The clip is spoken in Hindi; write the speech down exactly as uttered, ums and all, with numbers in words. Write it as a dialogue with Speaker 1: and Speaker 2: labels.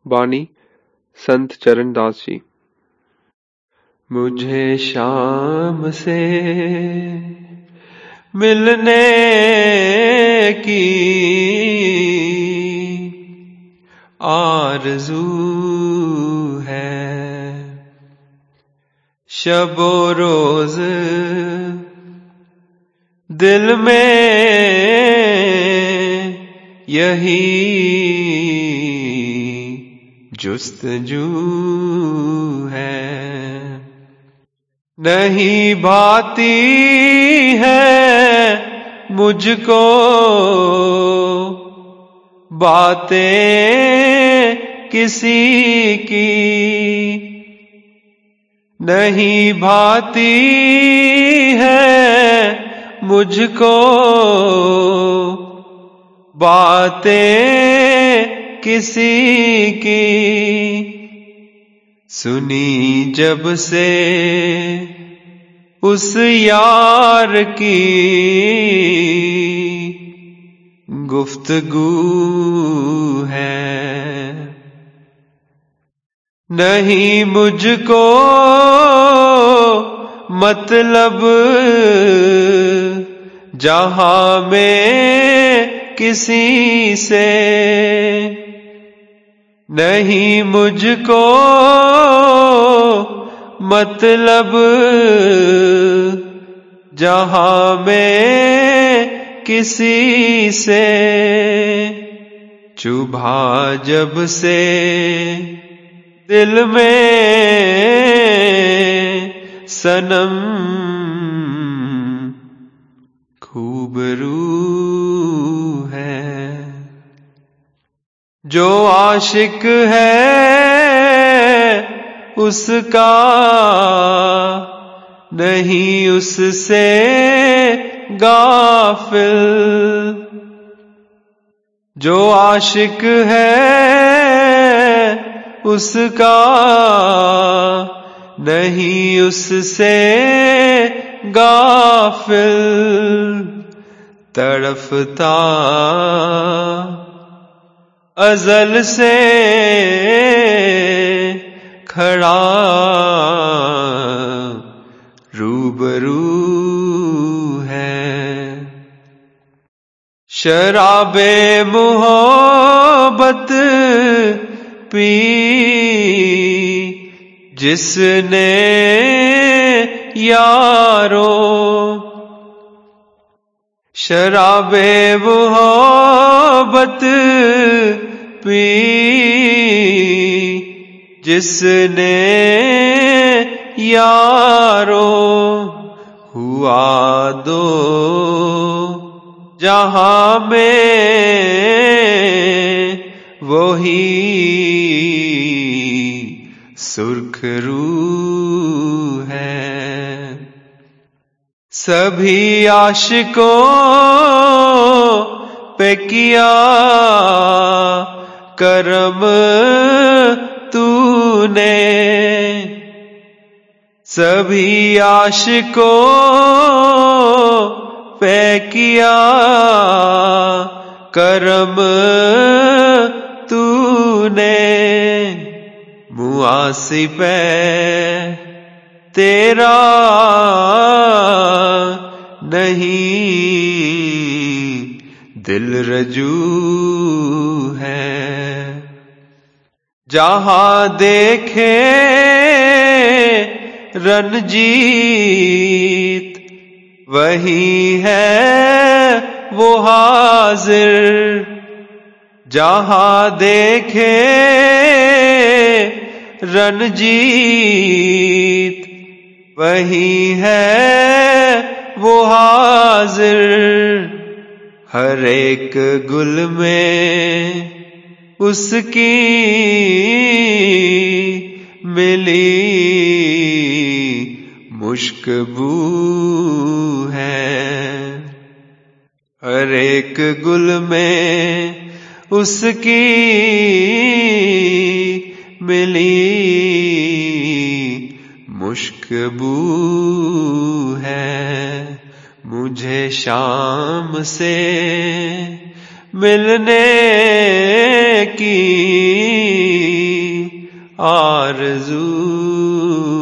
Speaker 1: बानी संत चरणदास जी। मुझे शाम से मिलने की आरज़ू है, शबो रोज दिल में यही जुस्तजू है। नहीं भाती है मुझको बातें किसी की, नहीं भाती है मुझको बातें किसी की। सुनी जब से उस यार की गुफ्तगू है, नहीं मुझको मतलब जहां में किसी से, नहीं मुझको मतलब जहां में किसी से। चुभा जब से दिल में सनम खूबरू है। जो आशिक है उसका नहीं उससे गाफिल, जो आशिक है उसका नहीं उससे गाफिल। तड़फता अज़ल से खड़ा रूबरू है। शराबे मोहब्बत पी जिसने यारो, शराबे मोहब्बत पी जिसने यारो, हुआ दो जहां में वही सुर्खरू है। सभी आशिकों पे किया करम तूने, सभी आशिकों पे किया करम तूने। मुआसी पे तेरा नहीं दिल रजू है। जहां देखे रंजीत वही है वो हाजिर, जहां देखे रंजीत वही है वो हाजिर। हर एक गुल में उसकी मिली मुश्कबू है। हर एक गुल में उसकी मिली मुश्कबू है। मुझे शाम से मिलने की आरज़ू